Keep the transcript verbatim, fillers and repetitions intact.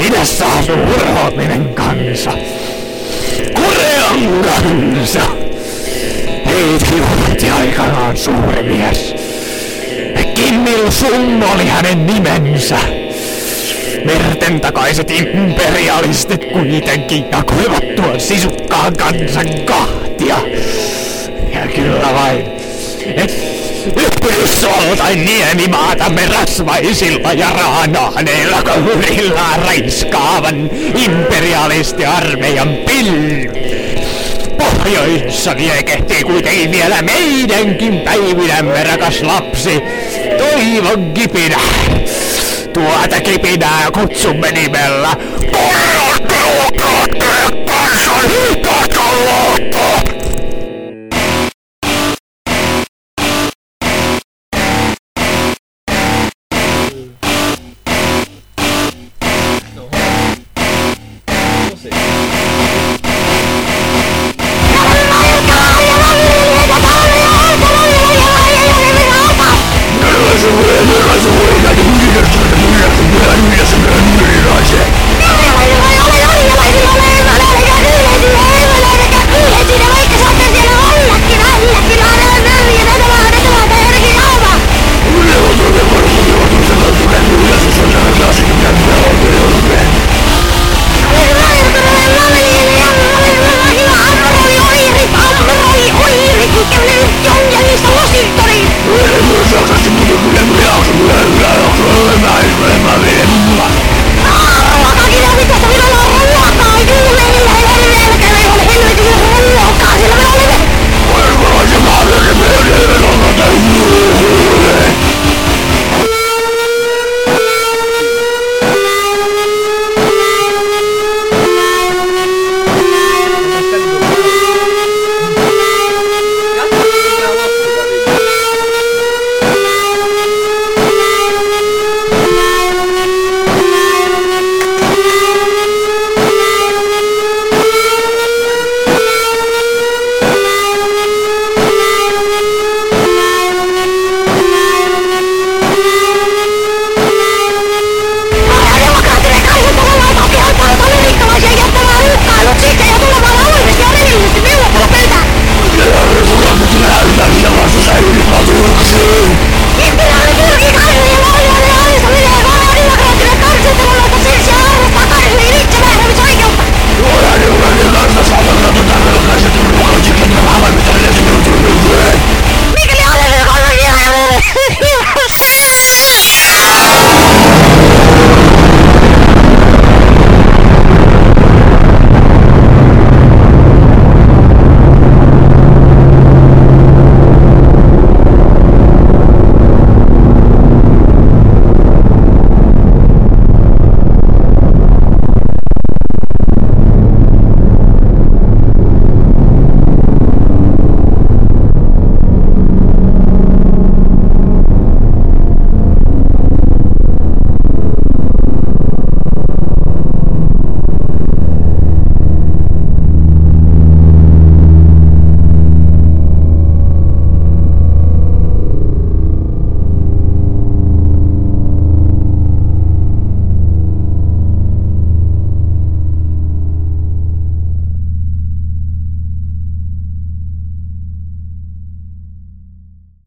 Idässä asuu urhoollinen kansa. Korean kansa. Heitä johti aikanaan suuri mies. Kim Il-sung oli hänen nimensä. Merten takaiset imperialistit kuitenkin jakoivat tuon sisukkaan kansan kahtia. Ja kyllä vain, Yhdysvaltain niemimaatamme rasvaisilla ja raanahneilla kourilla raiskaavan imperialistiarmeijan pilvi. Pohjoisessa liekehtii kuitenkin vielä meidänkin päivinämme rakas lapsi, toivon kipinä. Tuota kipinää kutsumme nimellä Kansanliitto!